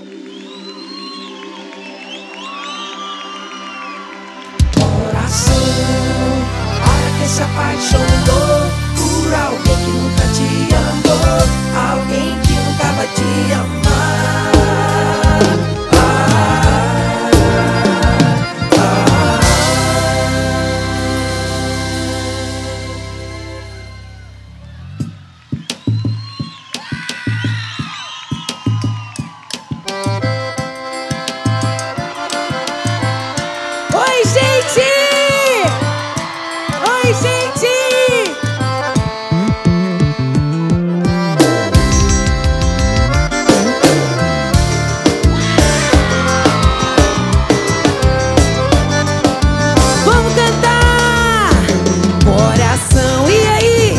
Coração, hora que se apaixonou por alguém que nunca te amou, alguém que nunca vai te amar. Oi, gente! Oi, gente! Vamos cantar! Coração, e aí?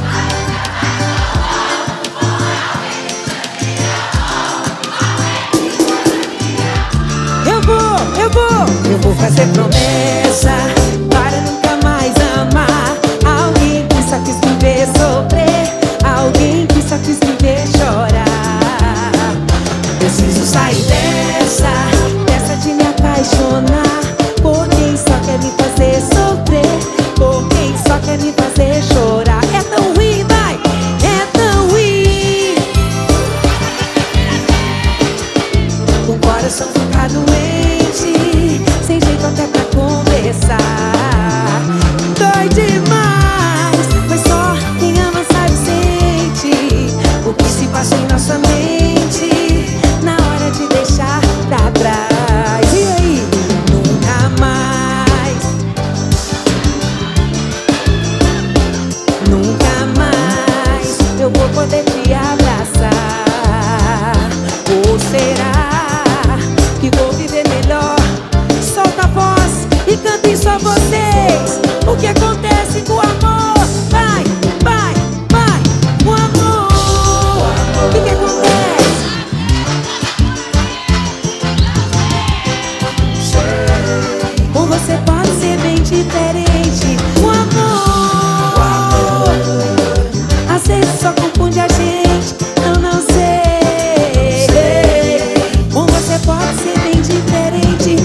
Eu vou fazer promessa para nunca mais amar alguém que só quis me ver sofrer, alguém que só quis me ver chorar. Preciso sair dessa de me apaixonar por quem só quer me fazer sofrer, por quem só quer me fazer chorar. É tão ruim, vai, é tão ruim. O coração fica doente, sem jeito até pra conversar. Dói demais, mas só quem ama sabe sente o que se passa em nossa mente na hora de deixar pra trás. E aí? Nunca mais, nunca mais eu vou poder te abraçar. Ou será que vou viver melhor? Solta a voz e cantem só vocês. O que acontece com o amor? Vai, vai, vai, o amor. O que acontece? Com você pode ser bem diferente. O amor, às vezes só confunde a gente. Eu não sei. Com você pode ser bem diferente.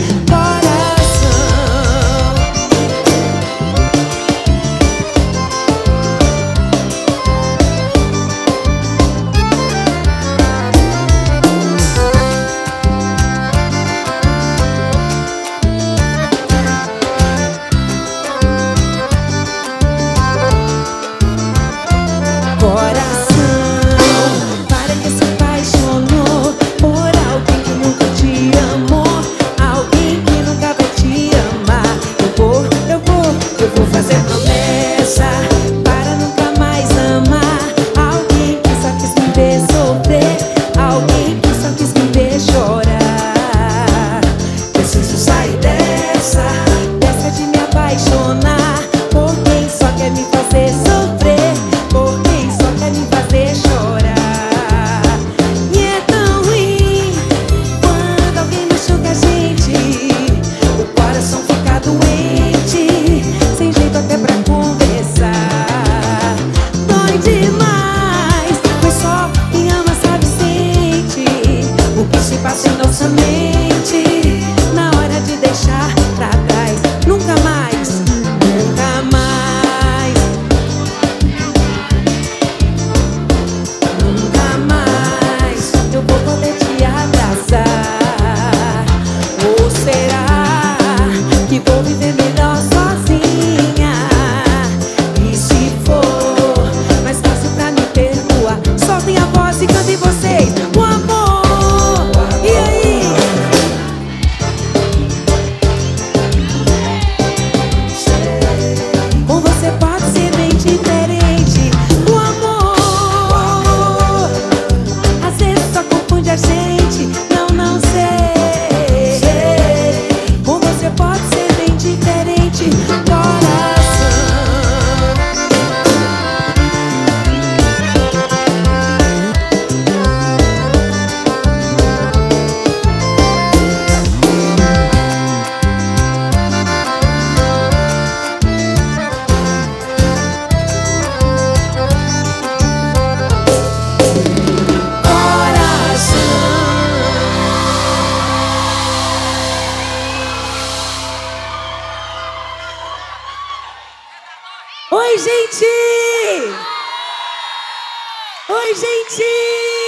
Soltem a voz e cantem vocês. O amor, e aí? Oi, gente! Oi, gente!